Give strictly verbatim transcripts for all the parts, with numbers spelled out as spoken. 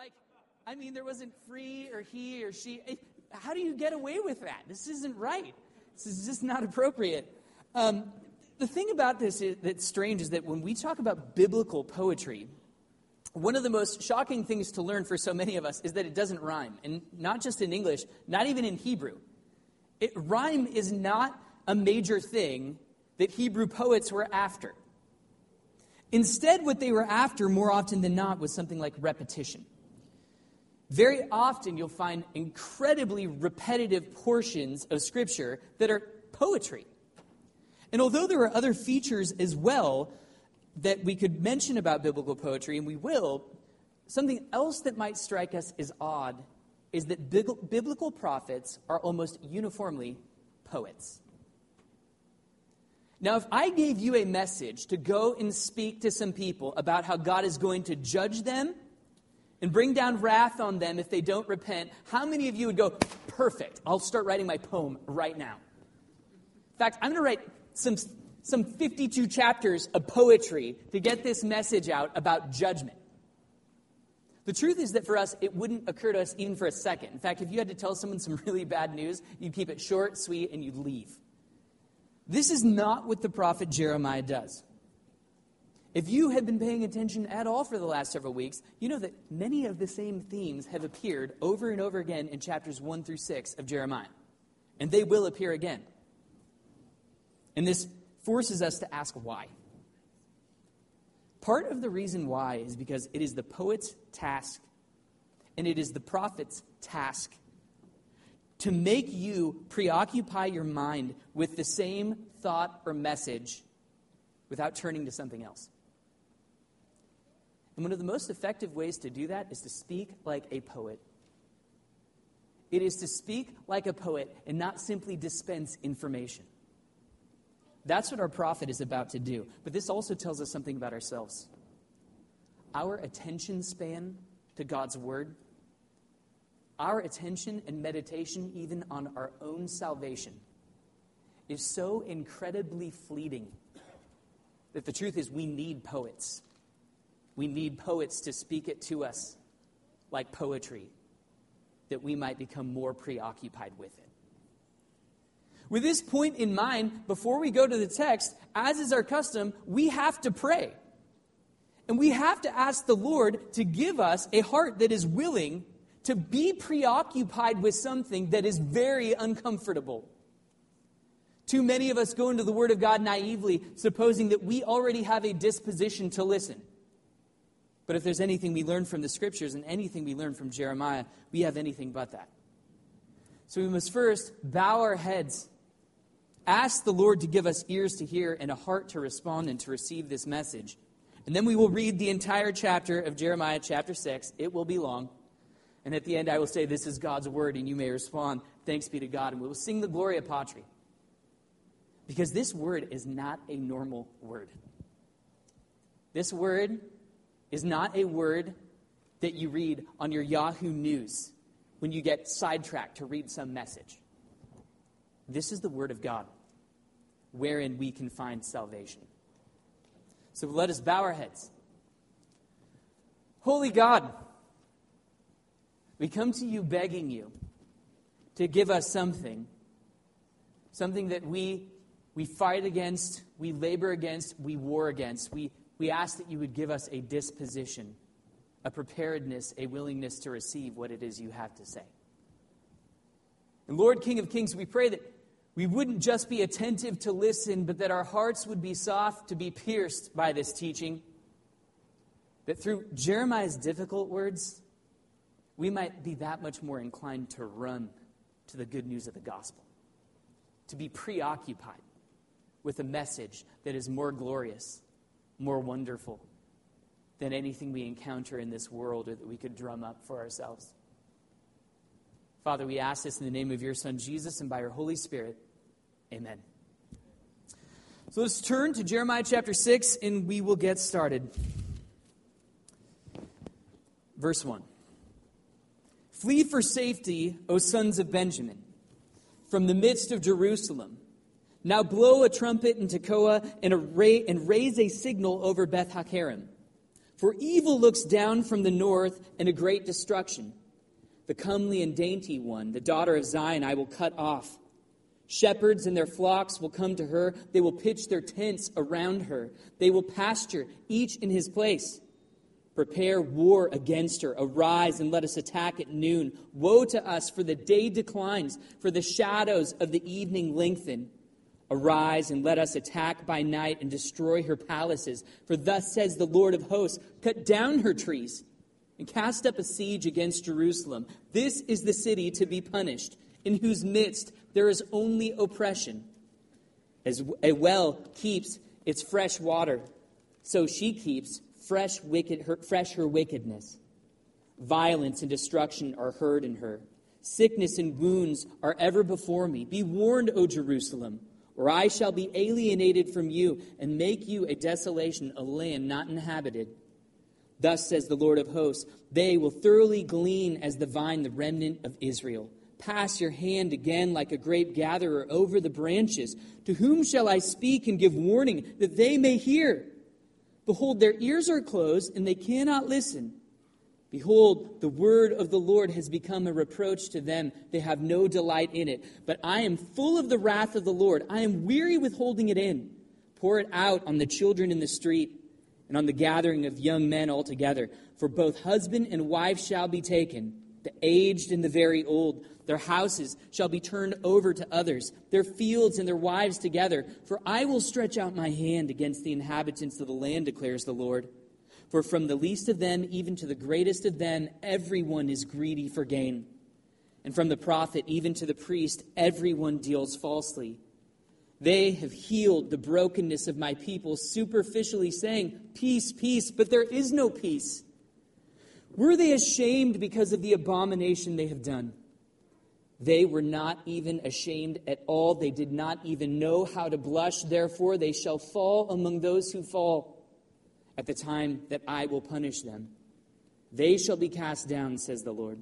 Like, I mean, there wasn't free or he or she. How do you get away with that? This isn't right. This is just not appropriate. Um, the thing about this is, that's strange is that when we talk about biblical poetry, one of the most shocking things to learn for so many of us is that it doesn't rhyme. And not just in English, not even in Hebrew. It, rhyme is not a major thing that Hebrew poets were after. Instead, what they were after more often than not was something like repetition. Very often you'll find incredibly repetitive portions of Scripture that are poetry. And although there are other features as well that we could mention about biblical poetry, and we will, something else that might strike us as odd is that biblical prophets are almost uniformly poets. Now, if I gave you a message to go and speak to some people about how God is going to judge them and bring down wrath on them if they don't repent, how many of you would go, perfect, I'll start writing my poem right now? In fact, I'm going to write some, some fifty-two chapters of poetry to get this message out about judgment. The truth is that for us, it wouldn't occur to us even for a second. In fact, if you had to tell someone some really bad news, you'd keep it short, sweet, and you'd leave. This is not what the prophet Jeremiah does. If you have been paying attention at all for the last several weeks, you know that many of the same themes have appeared over and over again in chapters one through six of Jeremiah. And they will appear again. And this forces us to ask why. Part of the reason why is because it is the poet's task and it is the prophet's task to make you preoccupy your mind with the same thought or message without turning to something else. And one of the most effective ways to do that is to speak like a poet. It is to speak like a poet and not simply dispense information. That's what our prophet is about to do. But this also tells us something about ourselves. Our attention span to God's word, our attention and meditation even on our own salvation is so incredibly fleeting that the truth is we need poets. We need poets to speak it to us like poetry, that we might become more preoccupied with it. With this point in mind, before we go to the text, as is our custom, we have to pray. And we have to ask the Lord to give us a heart that is willing to be preoccupied with something that is very uncomfortable. Too many of us go into the Word of God naively, supposing that we already have a disposition to listen. But if there's anything we learn from the Scriptures and anything we learn from Jeremiah, we have anything but that. So we must first bow our heads, ask the Lord to give us ears to hear and a heart to respond and to receive this message. And then we will read the entire chapter of Jeremiah chapter six. It will be long. And at the end I will say, this is God's word, and you may respond, thanks be to God. And we will sing the Gloria Patri. Because this word is not a normal word. This word is not a word that you read on your Yahoo News when you get sidetracked to read some message. This is the word of God, wherein we can find salvation. So let us bow our heads. Holy God, we come to you begging you to give us something, something that we we fight against, we labor against, we war against. We, we ask that you would give us a disposition, a preparedness, a willingness to receive what it is you have to say. And Lord, King of Kings, we pray that we wouldn't just be attentive to listen, but that our hearts would be soft to be pierced by this teaching. That through Jeremiah's difficult words, we might be that much more inclined to run to the good news of the gospel. To be preoccupied with a message that is more glorious, more wonderful than anything we encounter in this world or that we could drum up for ourselves. Father, we ask this in the name of your Son, Jesus, and by your Holy Spirit. Amen. So let's turn to Jeremiah chapter six, and we will get started. Verse one. Flee for safety, O sons of Benjamin, from the midst of Jerusalem. Now blow a trumpet in Tekoa and, a ra- and raise a signal over Beth-Hakerem. For evil looks down from the north, and a great destruction. The comely and dainty one, the daughter of Zion, I will cut off. Shepherds and their flocks will come to her. They will pitch their tents around her. They will pasture, each in his place. Prepare war against her. Arise and let us attack at noon. Woe to us, for the day declines, for the shadows of the evening lengthen. Arise and let us attack by night and destroy her palaces. For thus says the Lord of hosts, cut down her trees and cast up a siege against Jerusalem. This is the city to be punished, in whose midst there is only oppression. As a well keeps its fresh water, so she keeps fresh wicked her, fresh her wickedness. Violence and destruction are heard in her. Sickness and wounds are ever before me. Be warned, O Jerusalem, or I shall be alienated from you and make you a desolation, a land not inhabited. Thus says the Lord of hosts, they will thoroughly glean as the vine, the remnant of Israel. Pass your hand again like a grape gatherer over the branches. To whom shall I speak and give warning that they may hear? Behold, their ears are closed and they cannot listen. Behold, the word of the Lord has become a reproach to them. They have no delight in it. But I am full of the wrath of the Lord. I am weary with holding it in. Pour it out on the children in the street and on the gathering of young men altogether. For both husband and wife shall be taken, the aged and the very old. Their houses shall be turned over to others, their fields and their wives together. For I will stretch out my hand against the inhabitants of the land, declares the Lord. For from the least of them even to the greatest of them, everyone is greedy for gain. And from the prophet even to the priest, everyone deals falsely. They have healed the brokenness of my people, superficially saying, peace, peace, but there is no peace. Were they ashamed because of the abomination they have done? They were not even ashamed at all. They did not even know how to blush. Therefore, they shall fall among those who fall at the time that I will punish them. They shall be cast down, says the Lord.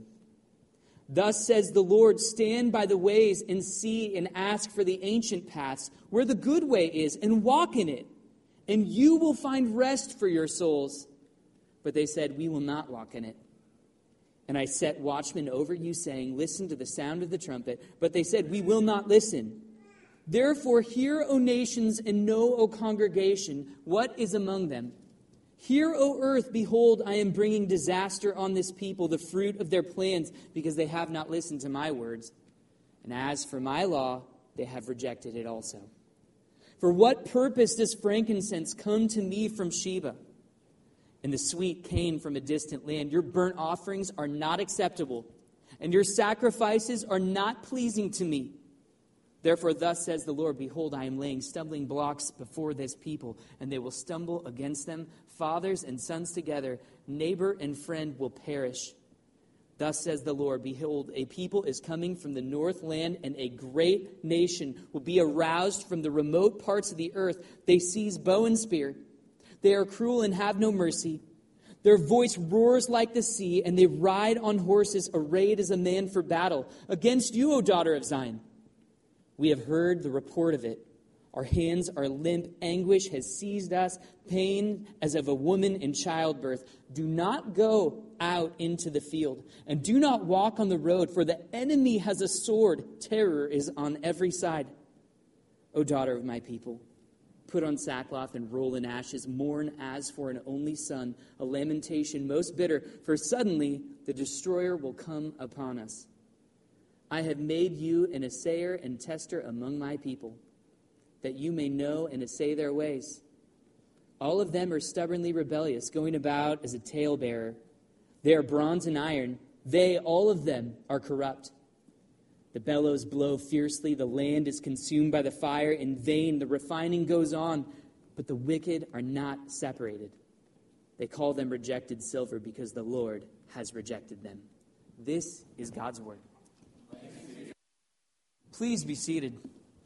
Thus says the Lord, stand by the ways and see and ask for the ancient paths, where the good way is, and walk in it, and you will find rest for your souls. But they said, we will not walk in it. And I set watchmen over you, saying, listen to the sound of the trumpet. But they said, we will not listen. Therefore, hear, O nations, and know, O congregation, what is among them. Hear, O earth, behold, I am bringing disaster on this people, the fruit of their plans, because they have not listened to my words. And as for my law, they have rejected it also. For what purpose does frankincense come to me from Sheba, and the sweet cane from a distant land? Your burnt offerings are not acceptable, and your sacrifices are not pleasing to me. Therefore, thus says the Lord, behold, I am laying stumbling blocks before this people, and they will stumble against them. Fathers and sons together, neighbor and friend will perish. Thus says the Lord, behold, a people is coming from the north land, and a great nation will be aroused from the remote parts of the earth. They seize bow and spear. They are cruel and have no mercy. Their voice roars like the sea, and they ride on horses arrayed as a man for battle. Against you, O daughter of Zion. We have heard the report of it. Our hands are limp. Anguish has seized us, pain as of a woman in childbirth. Do not go out into the field, and do not walk on the road, for the enemy has a sword. Terror is on every side. O daughter of my people, put on sackcloth and roll in ashes. Mourn as for an only son, a lamentation most bitter, for suddenly the destroyer will come upon us. I have made you an assayer and tester among my people, that you may know and assay their ways. All of them are stubbornly rebellious, going about as a talebearer. They are bronze and iron. They, all of them, are corrupt. The bellows blow fiercely. The land is consumed by the fire. In vain the refining goes on, but the wicked are not separated. They call them rejected silver because the Lord has rejected them. This is God's word. Please be seated.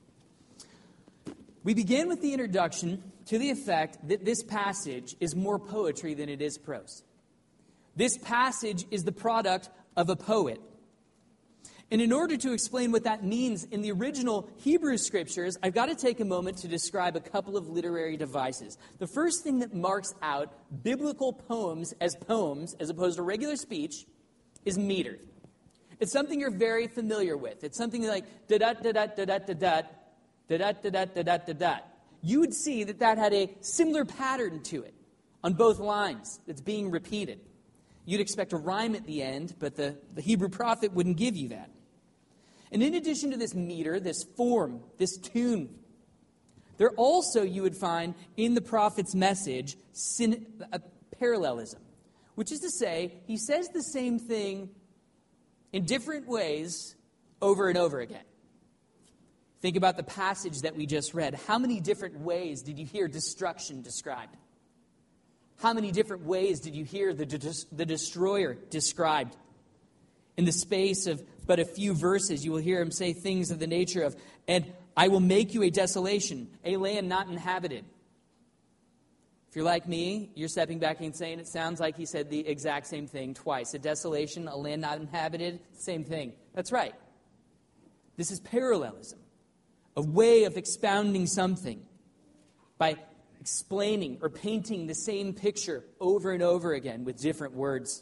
We begin with the introduction to the effect that this passage is more poetry than it is prose. This passage is the product of a poet. And in order to explain what that means in the original Hebrew scriptures, I've got to take a moment to describe a couple of literary devices. The first thing that marks out biblical poems as poems, as opposed to regular speech, is meter. It's something you're very familiar with. It's something like da-da-da-da-da-da-da-da, da-da-da-da-da-da-da-da. You would see that that had a similar pattern to it on both lines that's being repeated. You'd expect a rhyme at the end, but the, the Hebrew prophet wouldn't give you that. And in addition to this meter, this form, this tune, there also you would find in the prophet's message syn- a parallelism, which is to say, he says the same thing in different ways over and over again. Think about the passage that we just read. How many different ways did you hear destruction described? How many different ways did you hear the, de- the destroyer described? In the space of but a few verses, you will hear him say things of the nature of, and I will make you a desolation, a land not inhabited. If you're like me, you're stepping back and saying it sounds like he said the exact same thing twice. A desolation, a land not inhabited, same thing. That's right. This is parallelism, a way of expounding something by explaining or painting the same picture over and over again with different words.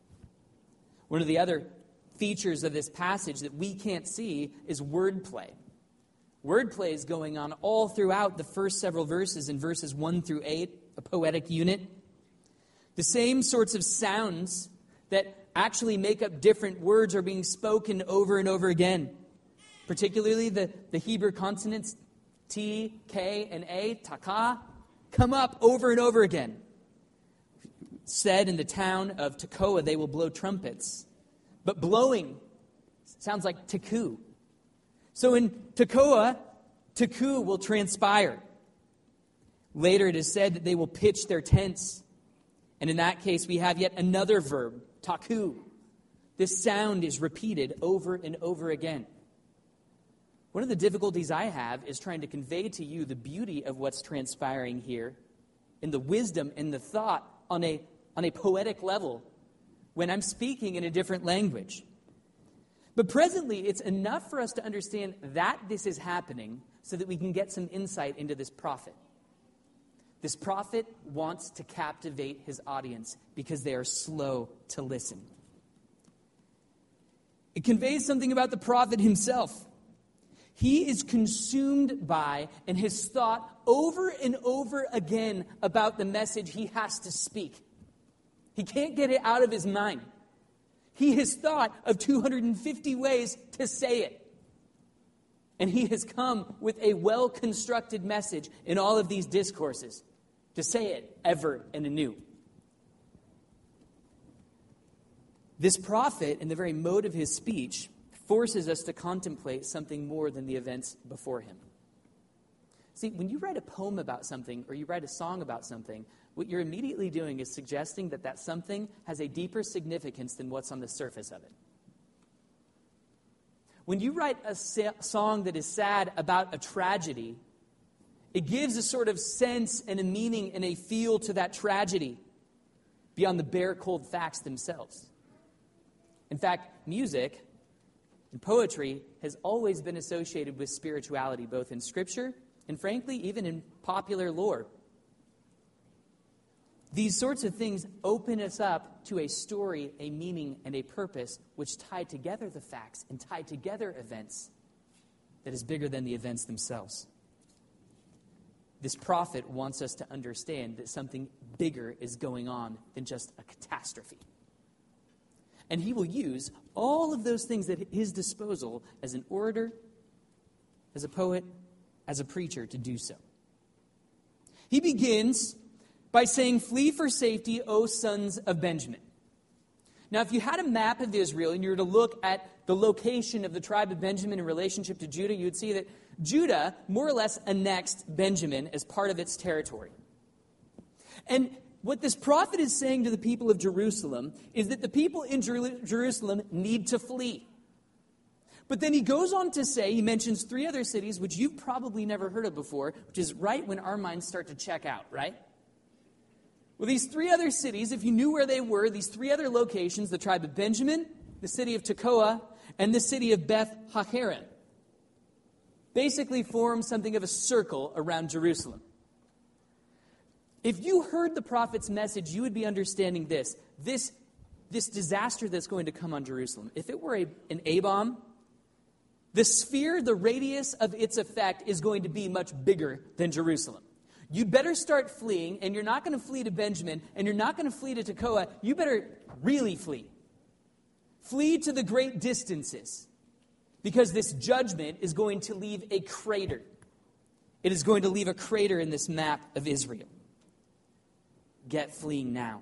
One of the other features of this passage that we can't see is wordplay. Wordplay is going on all throughout the first several verses, in verses one through eight, a poetic unit. The same sorts of sounds that actually make up different words are being spoken over and over again. Particularly the, the Hebrew consonants T, K, and A, taka, come up over and over again. Said in the town of Tekoa, they will blow trumpets. But blowing sounds like teku. So in Tekoa, teku will transpire. Later it is said that they will pitch their tents. And in that case, we have yet another verb, taku. This sound is repeated over and over again. One of the difficulties I have is trying to convey to you the beauty of what's transpiring here and the wisdom and the thought on a, on a poetic level when I'm speaking in a different language. But presently, it's enough for us to understand that this is happening so that we can get some insight into this prophet. This prophet wants to captivate his audience because they are slow to listen. It conveys something about the prophet himself. He is consumed by and has thought over and over again about the message he has to speak. He can't get it out of his mind. He has thought of two hundred fifty ways to say it. And he has come with a well-constructed message in all of these discourses to say it ever and anew. This prophet, in the very mode of his speech, forces us to contemplate something more than the events before him. See, when you write a poem about something or you write a song about something, what you're immediately doing is suggesting that that something has a deeper significance than what's on the surface of it. When you write a sa- song that is sad about a tragedy, it gives a sort of sense and a meaning and a feel to that tragedy beyond the bare, cold facts themselves. In fact, music and poetry has always been associated with spirituality, both in Scripture and, frankly, even in popular lore. These sorts of things open us up to a story, a meaning, and a purpose which tie together the facts and tie together events that is bigger than the events themselves. This prophet wants us to understand that something bigger is going on than just a catastrophe. And he will use all of those things at his disposal as an orator, as a poet, as a preacher to do so. He begins by saying, "Flee for safety, O sons of Benjamin." Now, if you had a map of Israel and you were to look at the location of the tribe of Benjamin in relationship to Judah, you would see that Judah more or less annexed Benjamin as part of its territory. And what this prophet is saying to the people of Jerusalem is that the people in Jer- Jerusalem need to flee. But then he goes on to say, he mentions three other cities, which you've probably never heard of before, which is right when our minds start to check out, right? Well, these three other cities, if you knew where they were, these three other locations, the tribe of Benjamin, the city of Tekoa, and the city of Beth Hakerem basically form something of a circle around Jerusalem. If you heard the prophet's message, you would be understanding this. This, this disaster that's going to come on Jerusalem. If it were a, an A-bomb, the sphere, the radius of its effect is going to be much bigger than Jerusalem. You'd better start fleeing, and you're not going to flee to Benjamin, and you're not going to flee to Tekoa. You better really flee. Flee to the great distances, because this judgment is going to leave a crater. It is going to leave a crater in this map of Israel. Get fleeing now.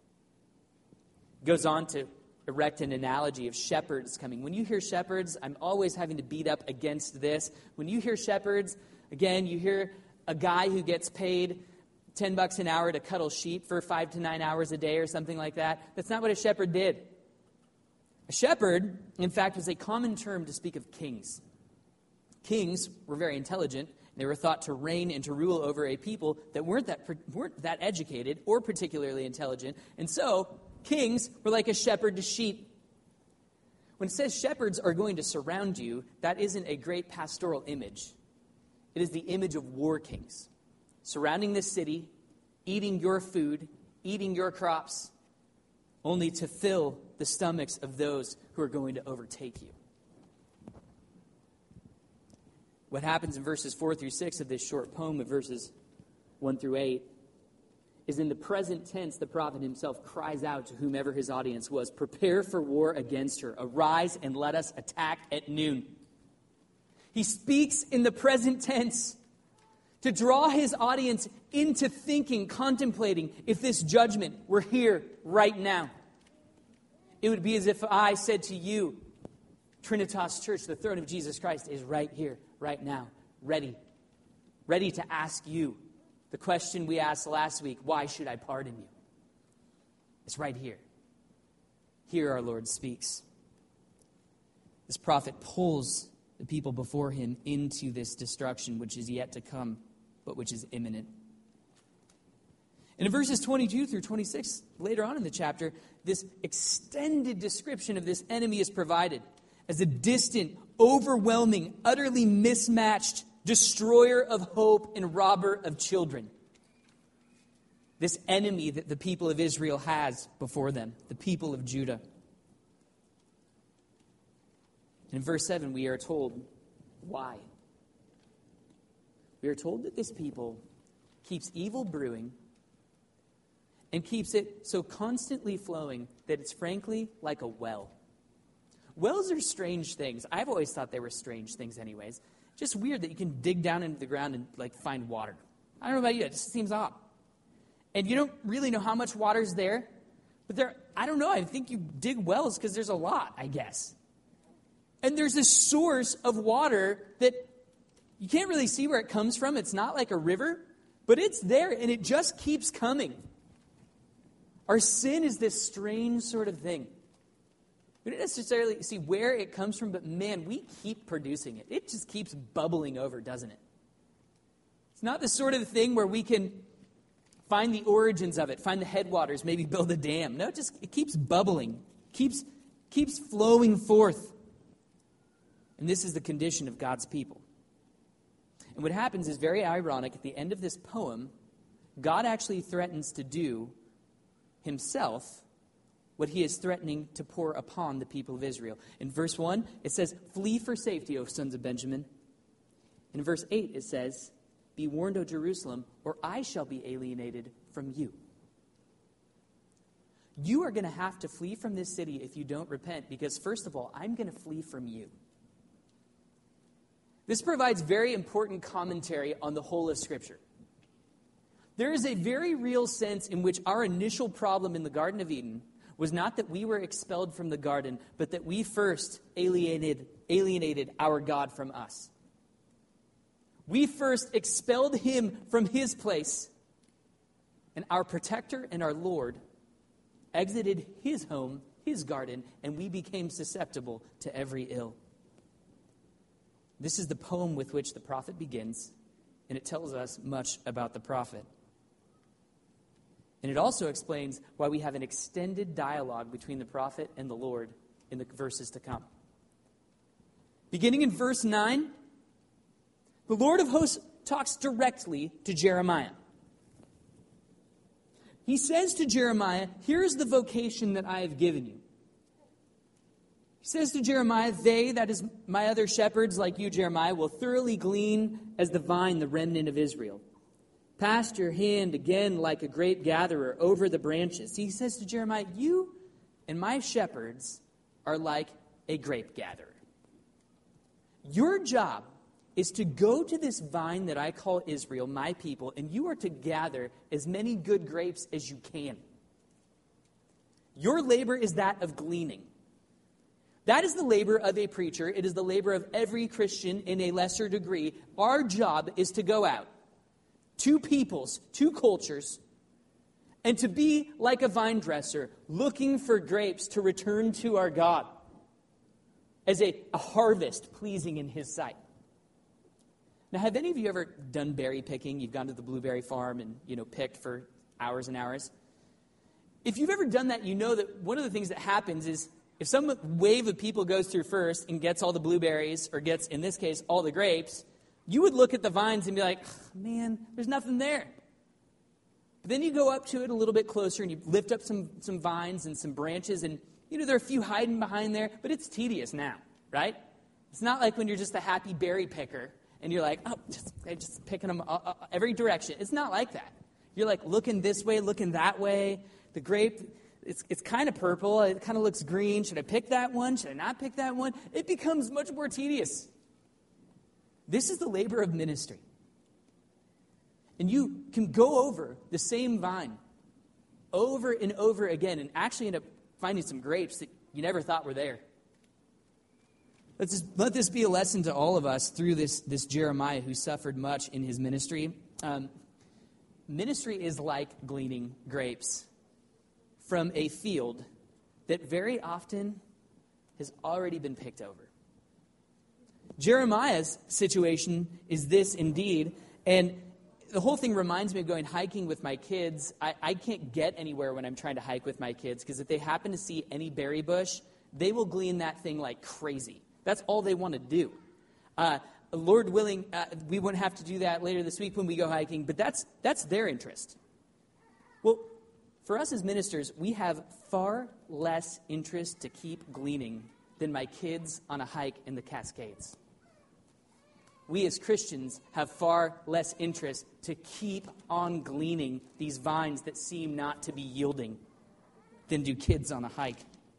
Goes on to erect an analogy of shepherds coming. When you hear shepherds, I'm always having to beat up against this. When you hear shepherds, again, you hear a guy who gets paid ten bucks an hour to cuddle sheep for five to nine hours a day or something like that. That's not what a shepherd did. A shepherd, in fact, was a common term to speak of kings. Kings were very intelligent. They were thought to reign and to rule over a people that weren't that weren't that educated or particularly intelligent. And so, kings were like a shepherd to sheep. When it says shepherds are going to surround you, that isn't a great pastoral image. It is the image of war kings, surrounding this city, eating your food, eating your crops, only to fill the stomachs of those who are going to overtake you. What happens in verses four through six of this short poem of verses one through eight is in the present tense, the prophet himself cries out to whomever his audience was, "Prepare for war against her. Arise and let us attack at noon." He speaks in the present tense to draw his audience into thinking, contemplating, if this judgment were here right now. It would be as if I said to you, Trinitas Church, the throne of Jesus Christ is right here, right now, ready. Ready to ask you the question we asked last week, why should I pardon you? It's right here. Here our Lord speaks. This prophet pulls the people before him into this destruction which is yet to come, but which is imminent. And in verses twenty-two through twenty-six, later on in the chapter, this extended description of this enemy is provided as a distant, overwhelming, utterly mismatched destroyer of hope and robber of children. This enemy that the people of Israel has before them, the people of Judah. In verse seven, we are told why. We are told that this people keeps evil brewing and keeps it so constantly flowing that it's frankly like a well. Wells are strange things. I've always thought they were strange things anyways. Just weird that you can dig down into the ground and like find water. I don't know about you, it just seems odd. And you don't really know how much water's there, but there, I don't know, I think you dig wells because there's a lot, I guess. And there's this source of water that you can't really see where it comes from. It's not like a river, but it's there and it just keeps coming. Our sin is this strange sort of thing. We don't necessarily see where it comes from, but man, we keep producing it. It just keeps bubbling over, doesn't it? It's not the sort of thing where we can find the origins of it, find the headwaters, maybe build a dam. No, it just it keeps bubbling, keeps keeps flowing forth. And this is the condition of God's people. And what happens is very ironic. At the end of this poem, God actually threatens to do himself what he is threatening to pour upon the people of Israel. In verse one, it says, "Flee for safety, O sons of Benjamin." In verse eight, it says, "Be warned, O Jerusalem, or I shall be alienated from you." You are going to have to flee from this city if you don't repent, because first of all, I'm going to flee from you. This provides very important commentary on the whole of Scripture. There is a very real sense in which our initial problem in the Garden of Eden was not that we were expelled from the garden, but that we first alienated, alienated our God from us. We first expelled him from his place, and our protector and our Lord exited his home, his garden, and we became susceptible to every ill. This is the poem with which the prophet begins, and it tells us much about the prophet. And it also explains why we have an extended dialogue between the prophet and the Lord in the verses to come. Beginning in verse nine, the Lord of hosts talks directly to Jeremiah. He says to Jeremiah, here's the vocation that I have given you. He says to Jeremiah, they, that is my other shepherds like you, Jeremiah, will thoroughly glean as the vine the remnant of Israel. Pass your hand again like a grape gatherer over the branches. He says to Jeremiah, you and my shepherds are like a grape gatherer. Your job is to go to this vine that I call Israel, my people, and you are to gather as many good grapes as you can. Your labor is that of gleaning. That is the labor of a preacher. It is the labor of every Christian in a lesser degree. Our job is to go out, two peoples, two cultures, and to be like a vine dresser, looking for grapes to return to our God as a, a harvest pleasing in His sight. Now, have any of you ever done berry picking? You've gone to the blueberry farm and, you know, picked for hours and hours. If you've ever done that, you know that one of the things that happens is if some wave of people goes through first and gets all the blueberries, or gets, in this case, all the grapes, you would look at the vines and be like, man, there's nothing there. But then you go up to it a little bit closer and you lift up some, some vines and some branches, and, you know, there are a few hiding behind there, but it's tedious now, right? It's not like when you're just a happy berry picker and you're like, oh, just, I'm just picking them every direction. It's not like that. You're like looking this way, looking that way. The grape, it's it's kind of purple. It kind of looks green. Should I pick that one? Should I not pick that one? It becomes much more tedious. This is the labor of ministry. And you can go over the same vine over and over again and actually end up finding some grapes that you never thought were there. Let's just, let this be a lesson to all of us through this, this Jeremiah who suffered much in his ministry. Um, ministry is like gleaning grapes from a field that very often has already been picked over. Jeremiah's situation is this indeed, and the whole thing reminds me of going hiking with my kids. I, I can't get anywhere when I'm trying to hike with my kids, because if they happen to see any berry bush, they will glean that thing like crazy. That's all they want to do. Uh, Lord willing, uh, we won't have to do that later this week when we go hiking, but that's that's their interest. Well, for us as ministers, we have far less interest to keep gleaning than my kids on a hike in the Cascades. We as Christians have far less interest to keep on gleaning these vines that seem not to be yielding than do kids on a hike.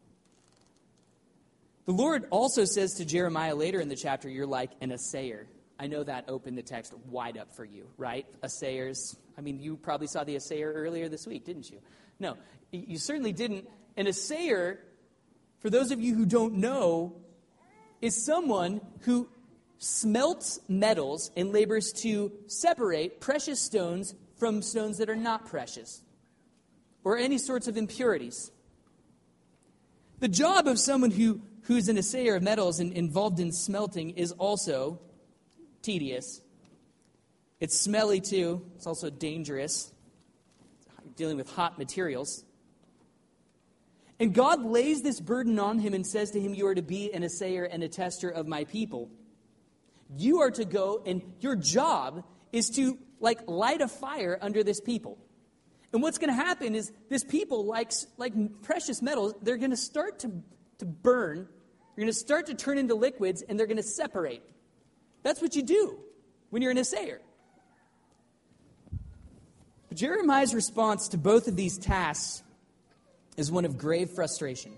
The Lord also says to Jeremiah later in the chapter, you're like an assayer. I know that opened the text wide up for you, right? Assayers. I mean, you probably saw the assayer earlier this week, didn't you? No, you certainly didn't. An assayer, for those of you who don't know, is someone who smelts metals and labors to separate precious stones from stones that are not precious, or any sorts of impurities. The job of someone who, who's an assayer of metals and involved in smelting is also tedious. It's smelly too. It's also dangerous. You're dealing with hot materials. And God lays this burden on him and says to him, you are to be an assayer and a tester of my people. You are to go, and your job is to, like, light a fire under this people. And what's going to happen is this people, like, like precious metals, they're going to start to, to burn. They're going to start to turn into liquids, and they're going to separate. That's what you do when you're an assayer. But Jeremiah's response to both of these tasks is one of grave frustration.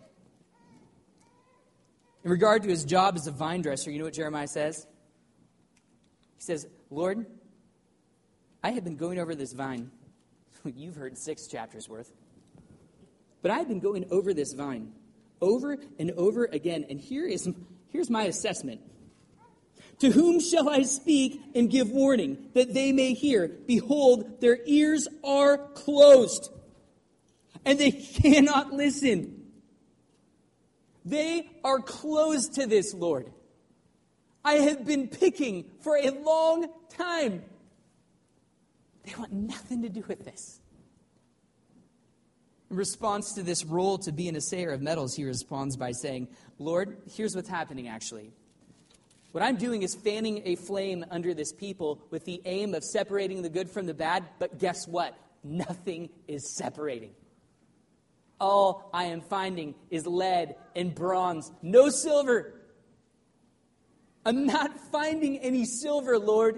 In regard to his job as a vine dresser, you know what Jeremiah says? He says, Lord, I have been going over this vine. You've heard six chapters worth. But I've been going over this vine over and over again. And here is, here's my assessment. To whom shall I speak and give warning, that they may hear? Behold, their ears are closed, and they cannot listen. They are closed to this, Lord. I have been picking for a long time. They want nothing to do with this. In response to this role to be an assayer of metals, he responds by saying, Lord, here's what's happening actually. What I'm doing is fanning a flame under this people with the aim of separating the good from the bad, but guess what? Nothing is separating. All I am finding is lead and bronze, no silver. I'm not finding any silver, Lord.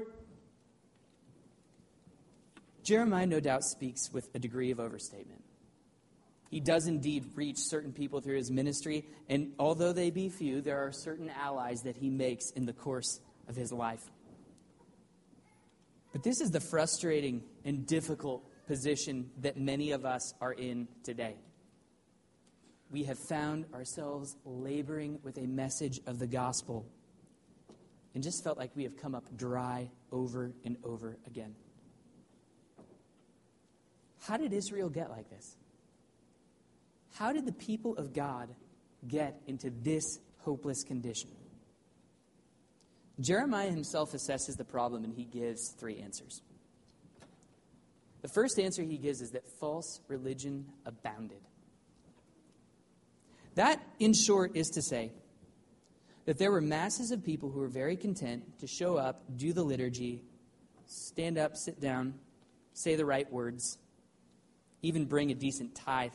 Jeremiah no doubt speaks with a degree of overstatement. He does indeed reach certain people through his ministry, and although they be few, there are certain allies that he makes in the course of his life. But this is the frustrating and difficult position that many of us are in today. We have found ourselves laboring with a message of the gospel and just felt like we have come up dry over and over again. How did Israel get like this? How did the people of God get into this hopeless condition? Jeremiah himself assesses the problem, and he gives three answers. The first answer he gives is that false religion abounded. That, in short, is to say that there were masses of people who were very content to show up, do the liturgy, stand up, sit down, say the right words, even bring a decent tithe.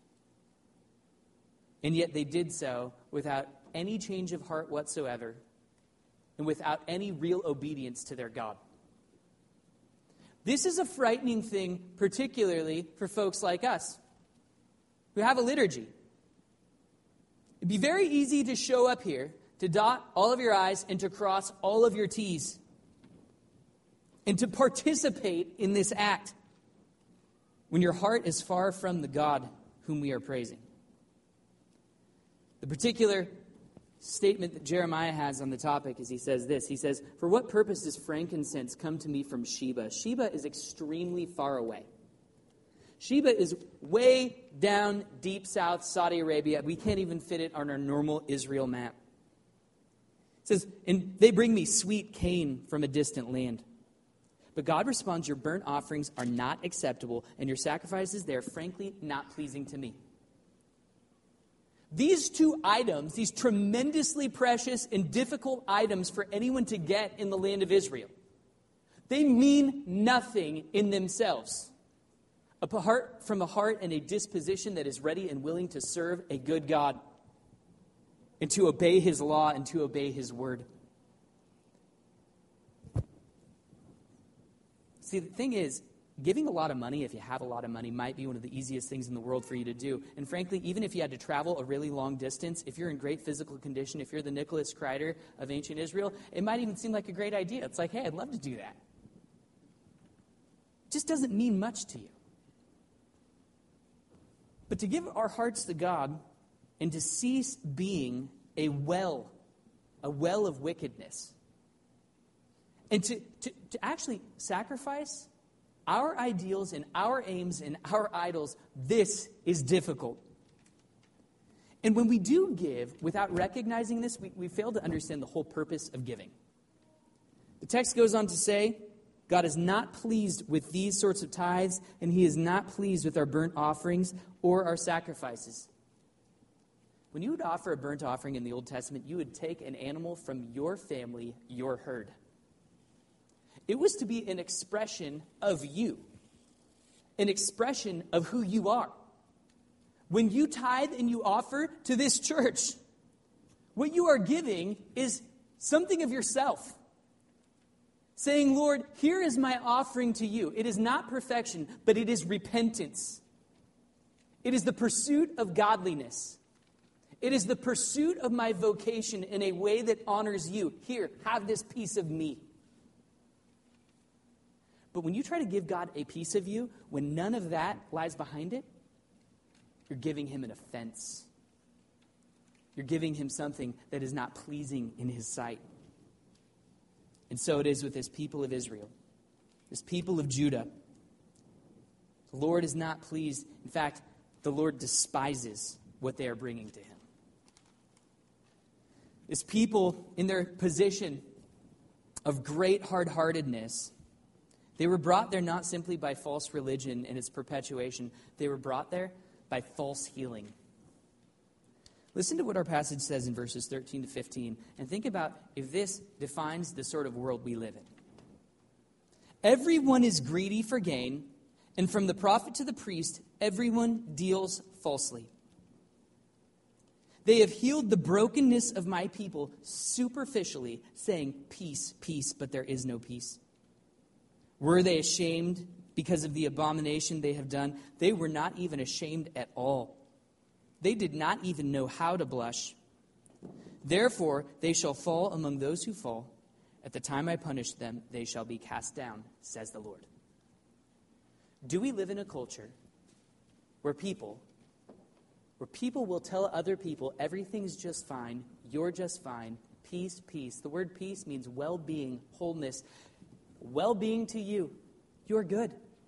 And yet they did so without any change of heart whatsoever and without any real obedience to their God. This is a frightening thing, particularly for folks like us who have a liturgy. It'd be very easy to show up here, to dot all of your I's and to cross all of your T's, and to participate in this act when your heart is far from the God whom we are praising. The particular statement that Jeremiah has on the topic is he says this. He says, "For what purpose does frankincense come to me from Sheba?" Sheba is extremely far away. Sheba is way down deep south Saudi Arabia. We can't even fit it on our normal Israel map. It says, "And they bring me sweet cane from a distant land." But God responds, "Your burnt offerings are not acceptable, and your sacrifices, they are frankly not pleasing to me." These two items, these tremendously precious and difficult items for anyone to get in the land of Israel, they mean nothing in themselves, apart from a heart and a disposition that is ready and willing to serve a good God and to obey his law and to obey his word. See, the thing is, giving a lot of money, if you have a lot of money, might be one of the easiest things in the world for you to do. And frankly, even if you had to travel a really long distance, if you're in great physical condition, if you're the Nicholas Kreider of ancient Israel, it might even seem like a great idea. It's like, hey, I'd love to do that. It just doesn't mean much to you. But to give our hearts to God and to cease being a well, a well of wickedness, and to, to, to actually sacrifice our ideals and our aims and our idols, this is difficult. And when we do give without recognizing this, we, we fail to understand the whole purpose of giving. The text goes on to say, God is not pleased with these sorts of tithes, and he is not pleased with our burnt offerings or our sacrifices. When you would offer a burnt offering in the Old Testament, you would take an animal from your family, your herd. It was to be an expression of you, an expression of who you are. When you tithe and you offer to this church, what you are giving is something of yourself. Saying, Lord, here is my offering to you. It is not perfection, but it is repentance. It is the pursuit of godliness. It is the pursuit of my vocation in a way that honors you. Here, have this piece of me. But when you try to give God a piece of you, when none of that lies behind it, you're giving him an offense. You're giving him something that is not pleasing in his sight. And so it is with this people of Israel, this people of Judah. The Lord is not pleased. In fact, the Lord despises what they are bringing to him. This people, in their position of great hard-heartedness, they were brought there not simply by false religion and its perpetuation. They were brought there by false healing. Listen to what our passage says in verses thirteen to fifteen, and think about if this defines the sort of world we live in. Everyone is greedy for gain, and from the prophet to the priest, everyone deals falsely. They have healed the brokenness of my people superficially, saying, peace, peace, but there is no peace. Were they ashamed because of the abomination they have done? They were not even ashamed at all. They did not even know how to blush. Therefore, they shall fall among those who fall. At the time I punish them, they shall be cast down, says the Lord. Do we live in a culture where people, where people will tell other people everything's just fine, you're just fine, peace, peace. The word peace means well-being, wholeness. Well-being to you, you're good.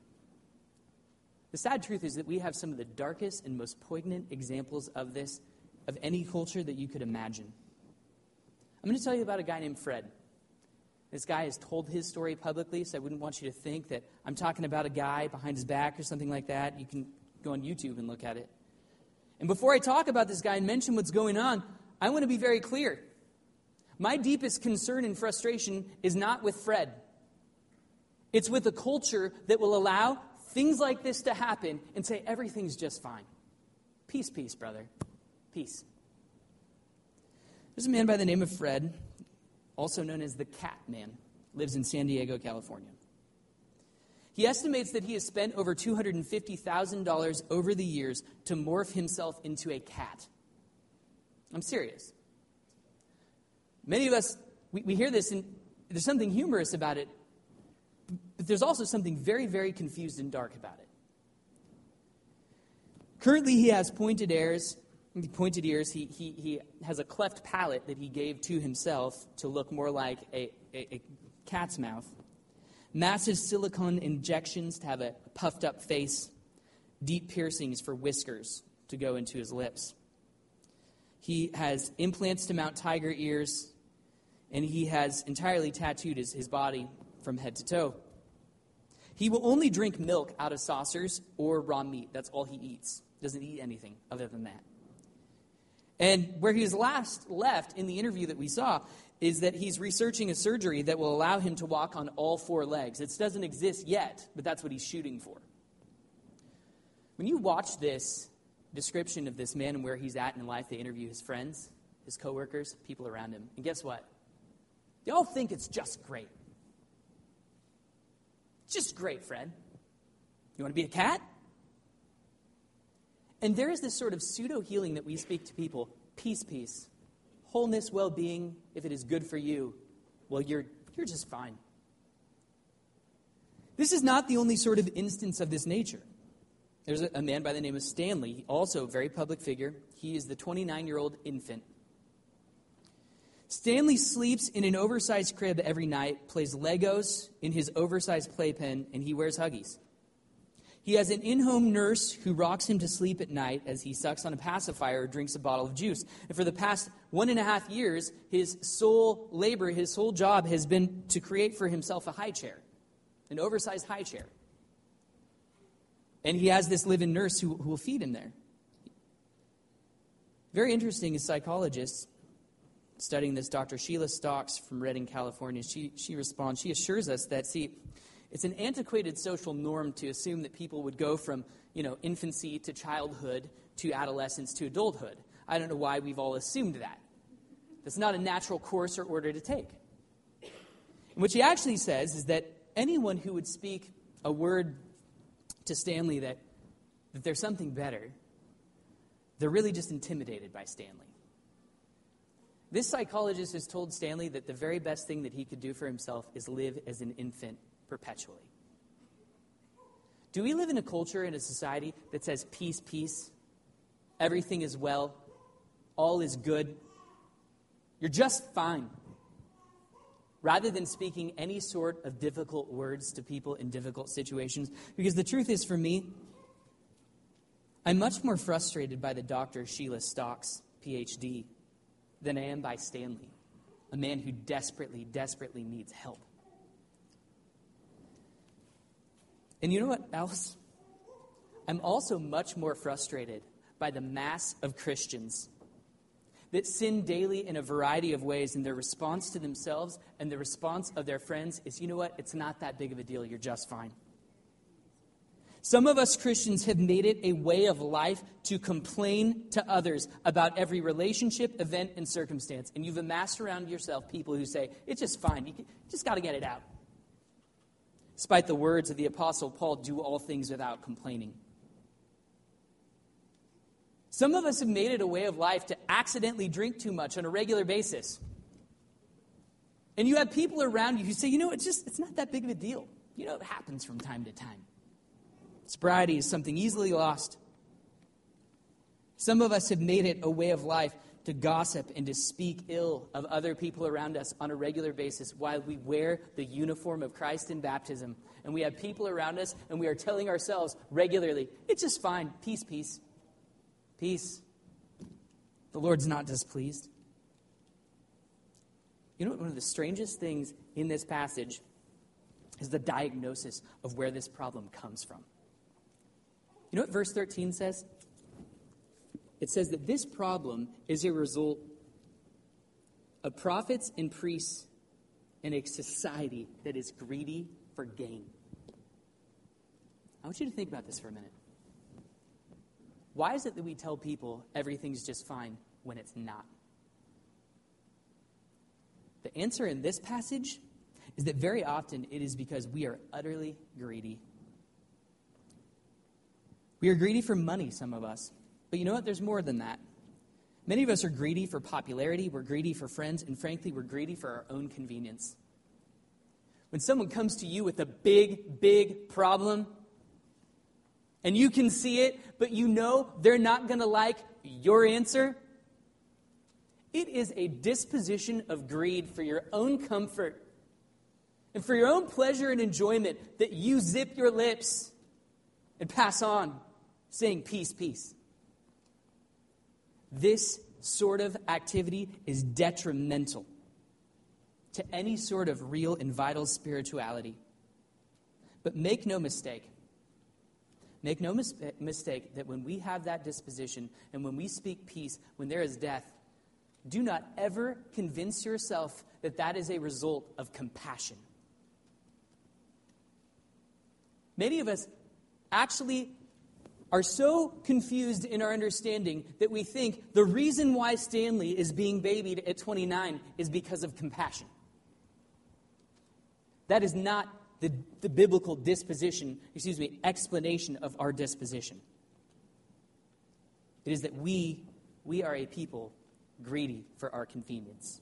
The sad truth is that we have some of the darkest and most poignant examples of this, of any culture that you could imagine. I'm going to tell you about a guy named Fred. This guy has told his story publicly, so I wouldn't want you to think that I'm talking about a guy behind his back or something like that. You can go on YouTube and look at it. And before I talk about this guy and mention what's going on, I want to be very clear. My deepest concern and frustration is not with Fred. It's with a culture that will allow things like this to happen and say everything's just fine. Peace, peace, brother. Peace. There's a man by the name of Fred, also known as the Cat Man, lives in San Diego, California. He estimates that he has spent over two hundred fifty thousand dollars over the years to morph himself into a cat. I'm serious. Many of us, we, we hear this and there's something humorous about it, but there's also something very, very confused and dark about it. Currently, he has pointed ears. Pointed ears. He, he, he has a cleft palate that he gave to himself to look more like a, a, a cat's mouth. Massive silicone injections to have a puffed up face. Deep piercings for whiskers to go into his lips. He has implants to mount tiger ears. And he has entirely tattooed his, his body from head to toe. He will only drink milk out of saucers or raw meat. That's all he eats. Doesn't eat anything other than that. And where he was last left in the interview that we saw is that he's researching a surgery that will allow him to walk on all four legs. It doesn't exist yet, but that's what he's shooting for. When you watch this description of this man and where he's at in life, they interview his friends, his coworkers, people around him. And guess what? They all think it's just great. It's just great, Fred. You want to be a cat? And there is this sort of pseudo-healing that we speak to people. Peace, peace. Wholeness, well-being, if it is good for you, well, you're, you're just fine. This is not the only sort of instance of this nature. There's a, a man by the name of Stanley, also a very public figure. He is the twenty-nine-year-old infant. Stanley sleeps in an oversized crib every night, plays Legos in his oversized playpen, and he wears Huggies. He has an in-home nurse who rocks him to sleep at night as he sucks on a pacifier or drinks a bottle of juice. And for the past one and a half years, his sole labor, his sole job has been to create for himself a high chair, an oversized high chair. And he has this live-in nurse who, who will feed him there. Very interesting is psychologists studying this, Doctor Sheila Stocks from Redding, California. She, she responds, she assures us that, see, it's an antiquated social norm to assume that people would go from, you know, infancy to childhood to adolescence to adulthood. I don't know why we've all assumed that. That's not a natural course or order to take. And what she actually says is that anyone who would speak a word to Stanley that, that there's something better, they're really just intimidated by Stanley. This psychologist has told Stanley that the very best thing that he could do for himself is live as an infant perpetually. Do we live in a culture, in a society that says peace, peace, everything is well, all is good, you're just fine, rather than speaking any sort of difficult words to people in difficult situations? Because the truth is, for me, I'm much more frustrated by the Doctor Sheila Stocks, P H D, than I am by Stanley, a man who desperately, desperately needs help. And you know what else? I'm also much more frustrated by the mass of Christians that sin daily in a variety of ways, and their response to themselves and the response of their friends is, you know what, it's not that big of a deal, you're just fine. Some of us Christians have made it a way of life to complain to others about every relationship, event, and circumstance. And you've amassed around yourself people who say, it's just fine, you just got to get it out. Despite the words of the Apostle Paul, do all things without complaining. Some of us have made it a way of life to accidentally drink too much on a regular basis. And you have people around you who say, you know, it's just, it's not that big of a deal. You know, it happens from time to time. Sobriety is something easily lost. Some of us have made it a way of life to gossip and to speak ill of other people around us on a regular basis while we wear the uniform of Christ in baptism. And we have people around us and we are telling ourselves regularly, it's just fine, peace, peace. Peace. The Lord's not displeased. You know what? One of the strangest things in this passage is the diagnosis of where this problem comes from. You know what verse thirteen says? It says that this problem is a result of prophets and priests in a society that is greedy for gain. I want you to think about this for a minute. Why is it that we tell people everything's just fine when it's not? The answer in this passage is that very often it is because we are utterly greedy. We are greedy for money, some of us. But you know what? There's more than that. Many of us are greedy for popularity, we're greedy for friends, and frankly, we're greedy for our own convenience. When someone comes to you with a big, big problem, and you can see it, but you know they're not going to like your answer, it is a disposition of greed for your own comfort and for your own pleasure and enjoyment that you zip your lips and pass on, saying, peace, peace. This sort of activity is detrimental to any sort of real and vital spirituality. But make no mistake, Make no mis- mistake that when we have that disposition and when we speak peace, when there is death, do not ever convince yourself that that is a result of compassion. Many of us actually are so confused in our understanding that we think the reason why Stanley is being babied at twenty-nine is because of compassion. That is not The, the biblical disposition, excuse me, explanation of our disposition. It is that we, we are a people greedy for our convenience.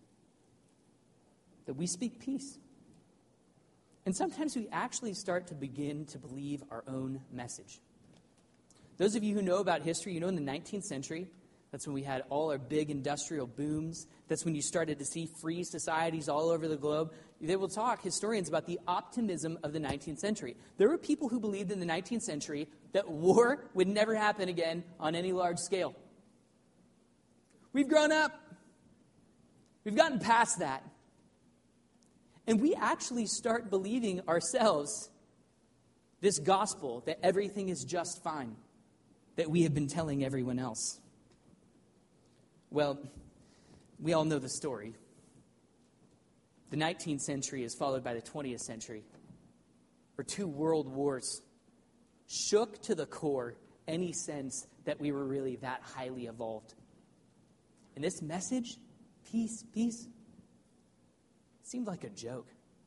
That we speak peace. And sometimes we actually start to begin to believe our own message. Those of you who know about history, you know in the nineteenth century, that's when we had all our big industrial booms. That's when you started to see free societies all over the globe. They will talk, historians, about the optimism of the nineteenth century. There were people who believed in the nineteenth century that war would never happen again on any large scale. We've grown up. We've gotten past that. And we actually start believing ourselves this gospel that everything is just fine, that we have been telling everyone else. Well, we all know the story. The nineteenth century is followed by the twentieth century, where two world wars shook to the core any sense that we were really that highly evolved. And this message, peace, peace, seemed like a joke.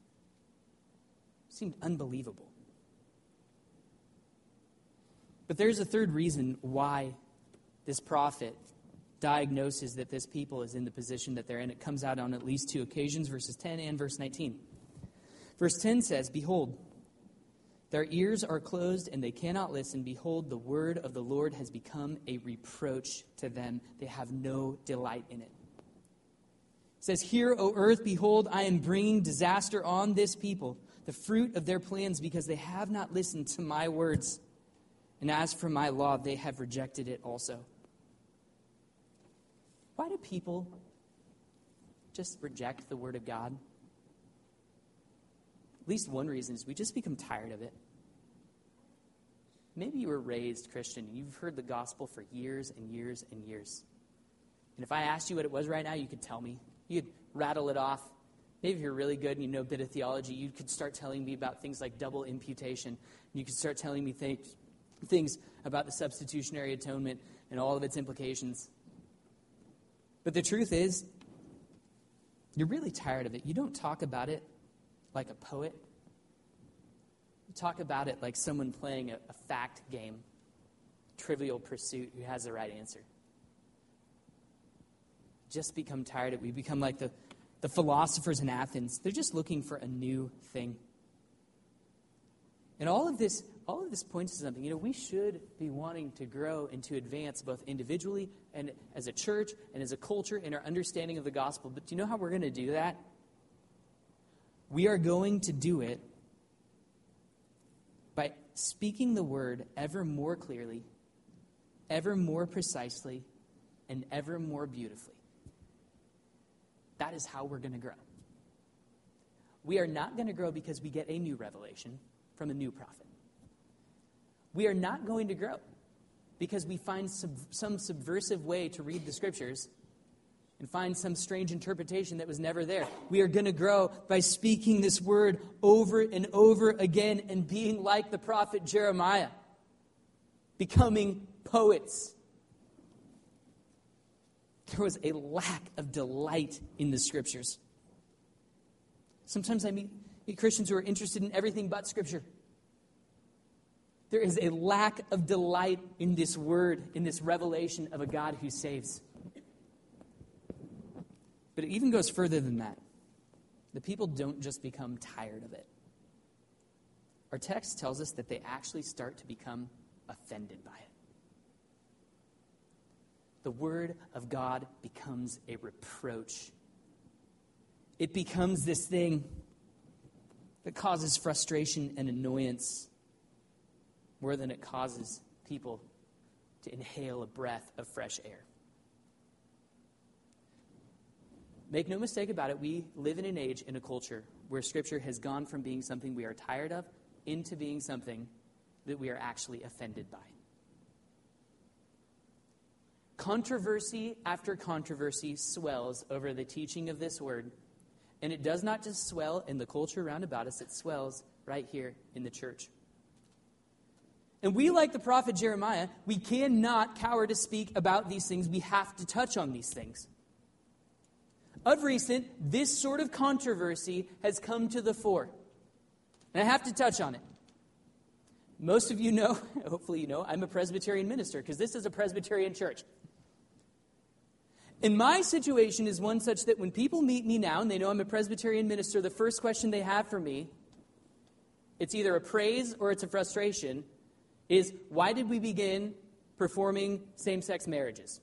It seemed unbelievable. But there's a third reason why this prophet diagnoses that this people is in the position that they're in. It comes out on at least two occasions, verses ten and verse nineteen. Verse ten says, "Behold, their ears are closed and they cannot listen. Behold, the word of the Lord has become a reproach to them. They have no delight in it." It says, "Hear, O earth, behold, I am bringing disaster on this people, the fruit of their plans, because they have not listened to my words. And as for my law, they have rejected it also." Why do people just reject the word of God? At least one reason is we just become tired of it. Maybe you were raised Christian and you've heard the gospel for years and years and years. And if I asked you what it was right now, you could tell me. You could rattle it off. Maybe if you're really good and you know a bit of theology, you could start telling me about things like double imputation. You could start telling me th- things about the substitutionary atonement and all of its implications. But the truth is, you're really tired of it. You don't talk about it like a poet. You talk about it like someone playing a, a fact game, Trivial Pursuit, who has the right answer. Just become tired of it. We become like the, the philosophers in Athens. They're just looking for a new thing. And all of this, all of this points to something. You know, we should be wanting to grow and to advance both individually and as a church and as a culture in our understanding of the gospel. But do you know how we're going to do that? We are going to do it by speaking the word ever more clearly, ever more precisely, and ever more beautifully. That is how we're going to grow. We are not going to grow because we get a new revelation from a new prophet. We are not going to grow because we find sub- some subversive way to read the scriptures and find some strange interpretation that was never there. We are going to grow by speaking this word over and over again and being like the prophet Jeremiah, becoming poets. There was a lack of delight in the scriptures. Sometimes I meet, meet Christians who are interested in everything but scripture. There is a lack of delight in this word, in this revelation of a God who saves. But it even goes further than that. The people don't just become tired of it. Our text tells us that they actually start to become offended by it. The word of God becomes a reproach. It becomes this thing that causes frustration and annoyance more than it causes people to inhale a breath of fresh air. Make no mistake about it, we live in an age, in a culture, where Scripture has gone from being something we are tired of into being something that we are actually offended by. Controversy after controversy swells over the teaching of this word, and it does not just swell in the culture around about us, it swells right here in the church. And we, like the prophet Jeremiah, we cannot cower to speak about these things. We have to touch on these things. Of recent, this sort of controversy has come to the fore. And I have to touch on it. Most of you know, hopefully you know, I'm a Presbyterian minister because this is a Presbyterian church. And my situation is one such that when people meet me now and they know I'm a Presbyterian minister, the first question they have for me, it's either a praise or it's a frustration, is why did we begin performing same-sex marriages?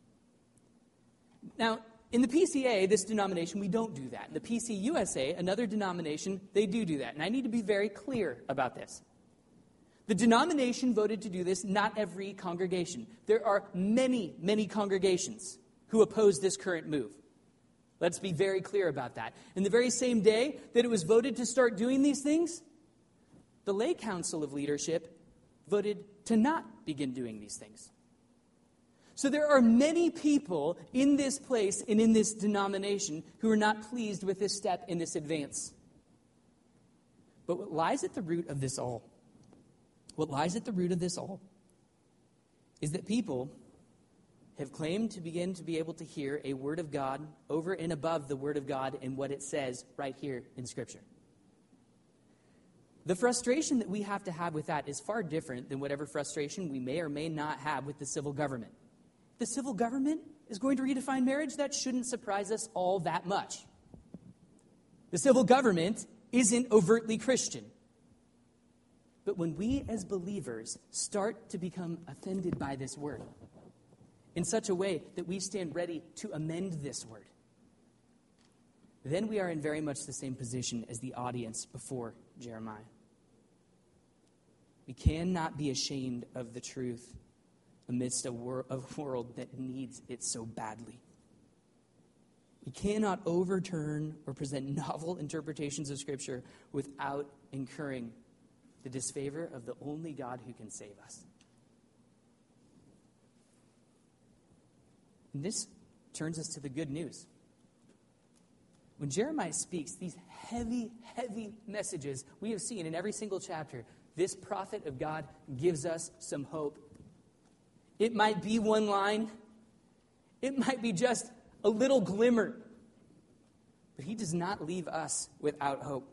Now, in the P C A, this denomination, we don't do that. In the P C U S A, another denomination, they do do that. And I need to be very clear about this. The denomination voted to do this, not every congregation. There are many, many congregations who oppose this current move. Let's be very clear about that. In the very same day that it was voted to start doing these things, the lay council of leadership voted to not begin doing these things. So there are many people in this place and in this denomination who are not pleased with this step in this advance. But what lies at the root of this all, what lies at the root of this all, is that people have claimed to begin to be able to hear a word of God over and above the word of God and what it says right here in Scripture. The frustration that we have to have with that is far different than whatever frustration we may or may not have with the civil government. The civil government is going to redefine marriage. That shouldn't surprise us all that much. The civil government isn't overtly Christian. But when we as believers start to become offended by this word in such a way that we stand ready to amend this word, then we are in very much the same position as the audience before Jeremiah. We cannot be ashamed of the truth amidst a, wor- a world that needs it so badly. We cannot overturn or present novel interpretations of Scripture without incurring the disfavor of the only God who can save us. And this turns us to the good news. When Jeremiah speaks these heavy, heavy messages we have seen in every single chapter, this prophet of God gives us some hope. It might be one line. It might be just a little glimmer. But he does not leave us without hope.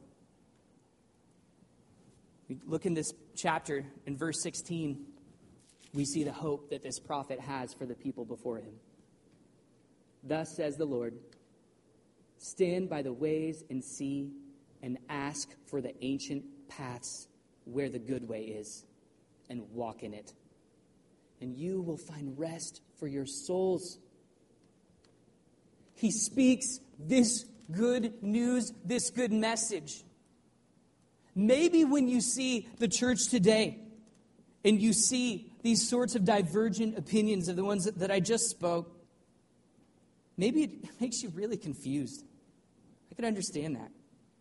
We look in this chapter, in verse sixteen, we see the hope that this prophet has for the people before him. Thus says the Lord, stand by the ways and see, and ask for the ancient paths where the good way is, and walk in it. And you will find rest for your souls. He speaks this good news, this good message. Maybe when you see the church today, and you see these sorts of divergent opinions of the ones that, that I just spoke, maybe it makes you really confused. I could understand that.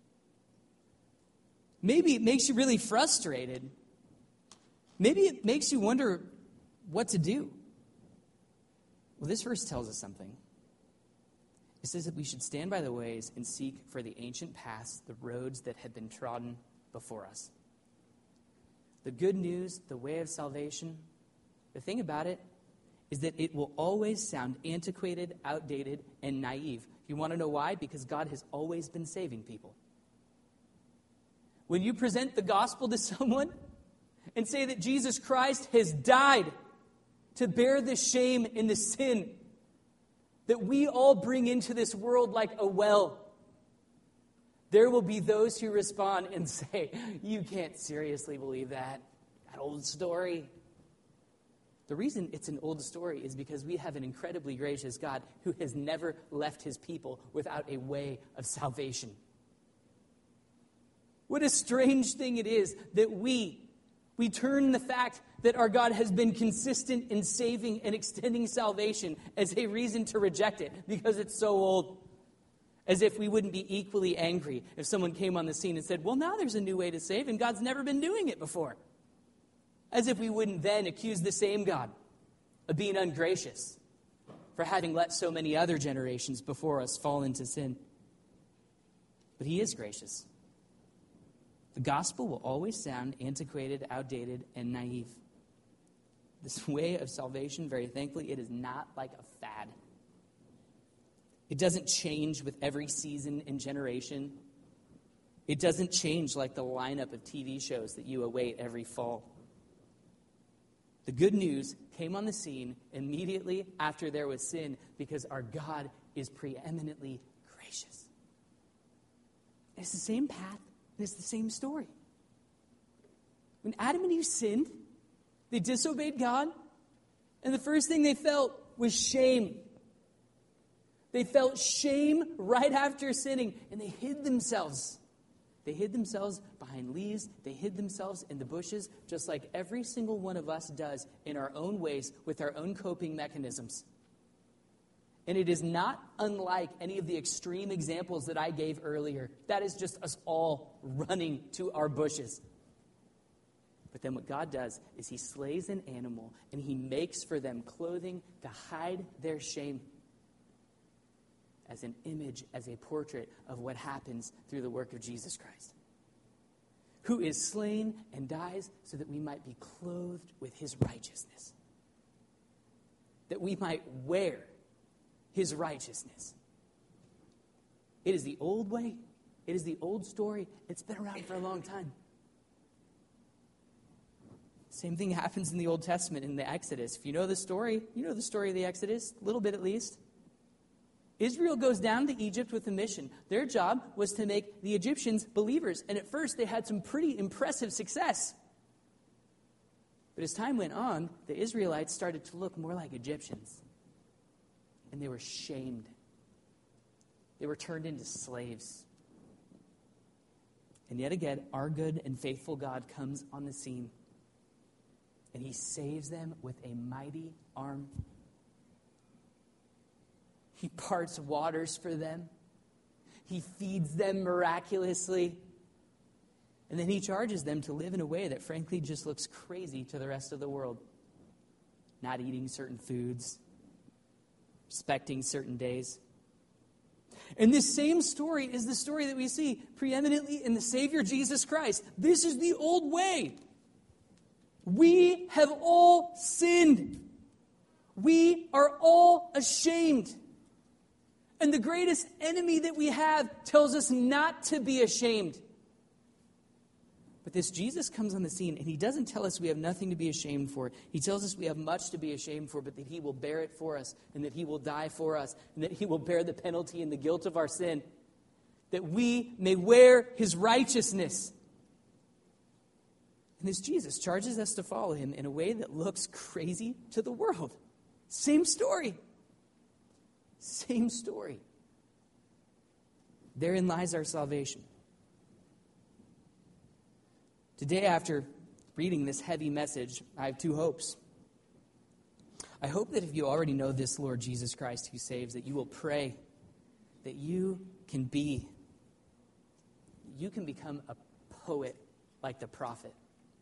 Maybe it makes you really frustrated. Maybe it makes you wonder what to do. Well, this verse tells us something. It says that we should stand by the ways and seek for the ancient paths, the roads that have been trodden before us. The good news, the way of salvation, the thing about it is that it will always sound antiquated, outdated, and naive. You want to know why? Because God has always been saving people. When you present the gospel to someone and say that Jesus Christ has died to bear the shame and the sin that we all bring into this world like a well, there will be those who respond and say, you can't seriously believe that. That old story. The reason it's an old story is because we have an incredibly gracious God who has never left his people without a way of salvation. What a strange thing it is that we, we turn the fact that our God has been consistent in saving and extending salvation as a reason to reject it because it's so old. As if we wouldn't be equally angry if someone came on the scene and said, well, now there's a new way to save, and God's never been doing it before. As if we wouldn't then accuse the same God of being ungracious for having let so many other generations before us fall into sin. But he is gracious. The gospel will always sound antiquated, outdated, and naive. This way of salvation, very thankfully, it is not like a fad. It doesn't change with every season and generation. It doesn't change like the lineup of T V shows that you await every fall. The good news came on the scene immediately after there was sin because our God is preeminently gracious. It's the same path, and it's the same story. When Adam and Eve sinned, they disobeyed God, and the first thing they felt was shame. They felt shame right after sinning, and they hid themselves. They hid themselves behind leaves. They hid themselves in the bushes, just like every single one of us does in our own ways with our own coping mechanisms. And it is not unlike any of the extreme examples that I gave earlier. That is just us all running to our bushes. But then what God does is he slays an animal, and he makes for them clothing to hide their shame, as an image, as a portrait of what happens through the work of Jesus Christ, who is slain and dies so that we might be clothed with his righteousness, that we might wear his righteousness. It is the old way. It is the old story. It's been around for a long time. Same thing happens in the Old Testament, in the Exodus. If you know the story, you know the story of the Exodus, a little bit at least. Israel goes down to Egypt with a mission. Their job was to make the Egyptians believers. And at first, they had some pretty impressive success. But as time went on, the Israelites started to look more like Egyptians. And they were shamed. They were turned into slaves. And yet again, our good and faithful God comes on the scene. And he saves them with a mighty arm. He parts waters for them. He feeds them miraculously. And then he charges them to live in a way that frankly just looks crazy to the rest of the world. Not eating certain foods. respecting certain days. And this same story is the story that we see preeminently in the Savior Jesus Christ. This is the old way. We have all sinned. We are all ashamed. And the greatest enemy that we have tells us not to be ashamed. But this Jesus comes on the scene, and he doesn't tell us we have nothing to be ashamed for. He tells us we have much to be ashamed for, but that he will bear it for us, and that he will die for us, and that he will bear the penalty and the guilt of our sin, that we may wear his righteousness. And this Jesus charges us to follow him in a way that looks crazy to the world. Same story. Same story. Therein lies our salvation. Today, after reading this heavy message, I have two hopes. I hope that if you already know this Lord Jesus Christ who saves, that you will pray that you can be, you can become a poet like the prophet.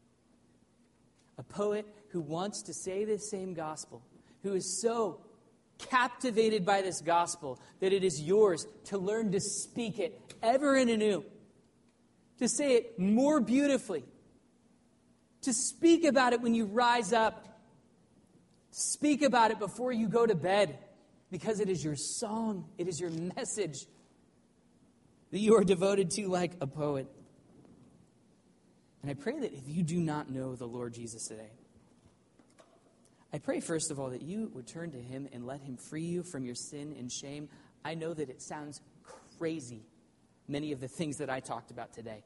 A poet who wants to say this same gospel, who is so captivated by this gospel that it is yours to learn to speak it ever and anew. To say it more beautifully. To speak about it when you rise up. Speak about it before you go to bed. Because it is your song. It is your message that you are devoted to like a poet. And I pray that if you do not know the Lord Jesus today, I pray first of all that you would turn to him and let him free you from your sin and shame. I know that it sounds crazy, many of the things that I talked about today.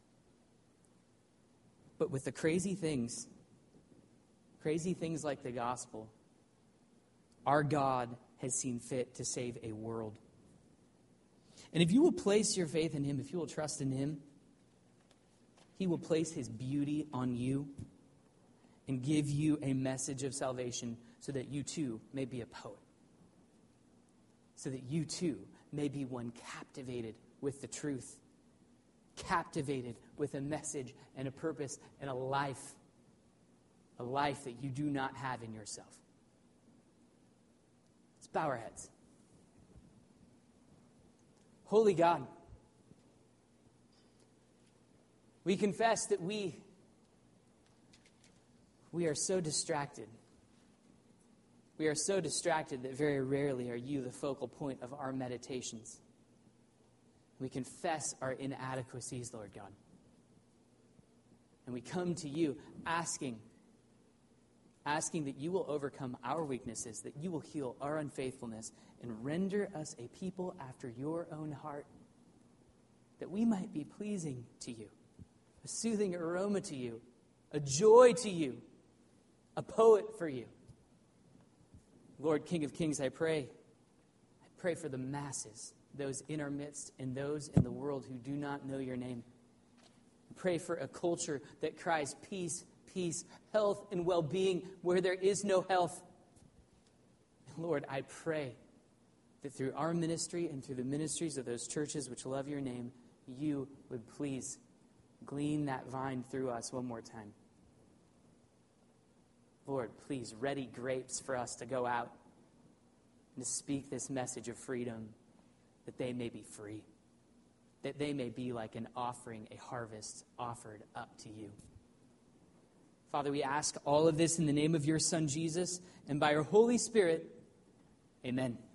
But with the crazy things, crazy things like the gospel, our God has seen fit to save a world. And if you will place your faith in him, if you will trust in him, he will place his beauty on you and give you a message of salvation so that you too may be a poet. So that you too may be one captivated with the truth. Captivated with a message and a purpose and a life. A life that you do not have in yourself. Let's bow our heads. Holy God, we confess that we We are so distracted. We are so distracted that very rarely are you the focal point of our meditations. We confess our inadequacies, Lord God. And we come to you asking, asking that you will overcome our weaknesses, that you will heal our unfaithfulness, and render us a people after your own heart, that we might be pleasing to you, a soothing aroma to you, a joy to you, a poet for you. Lord, King of Kings, I pray. I pray for the masses, those in our midst and those in the world who do not know your name. I pray for a culture that cries peace, peace, health, and well-being where there is no health. Lord, I pray that through our ministry and through the ministries of those churches which love your name, you would please glean that vine through us one more time. Lord, please ready grapes for us to go out and to speak this message of freedom, that they may be free, that they may be like an offering, a harvest offered up to you. Father, we ask all of this in the name of your Son, Jesus, and by your Holy Spirit, amen.